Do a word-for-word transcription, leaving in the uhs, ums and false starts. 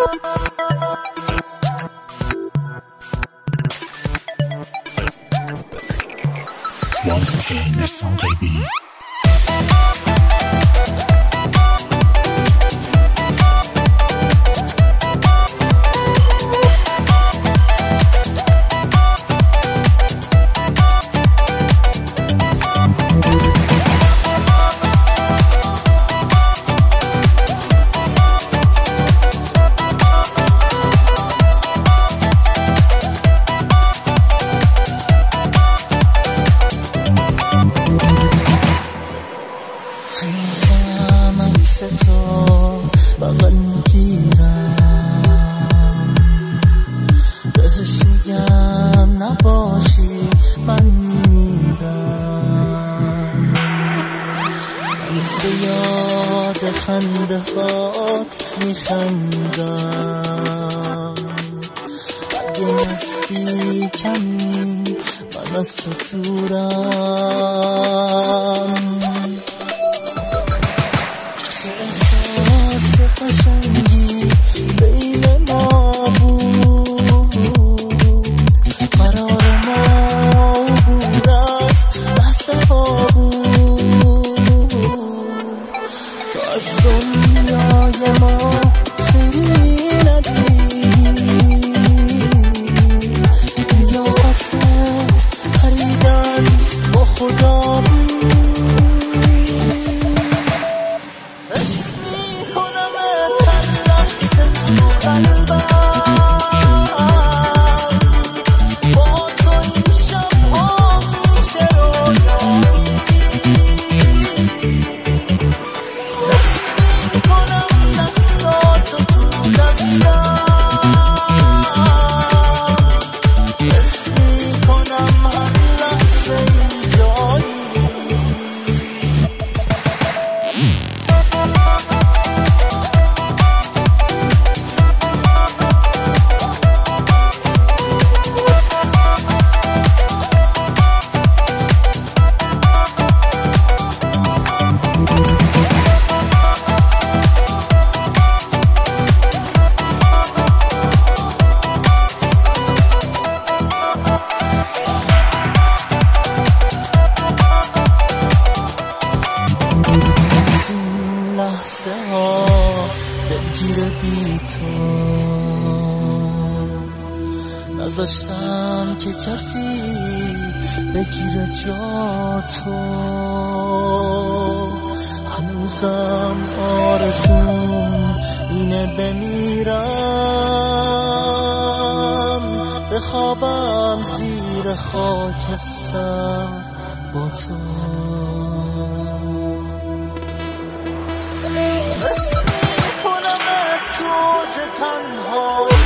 Once again, it's song baby. تو بغل میگیرم بهش میگم نباشی من میمیرم هنوز به یاد خنده هات میخندم اگه نستی کمی من از تو دورم چه احساس قشنگی بین ما بود قرار ما بود از بحث ها بود تو از دنیای ما خیلی ندیدی لیاقتت پریدن با خدا بود لحظه ها دلگیر بی تو نذاشتم که کسی بگیره جا تو هنوزم آرزوم اینه بمیرم بخوابم زیر خاکستر با تو اسمی کنم توج تنهایی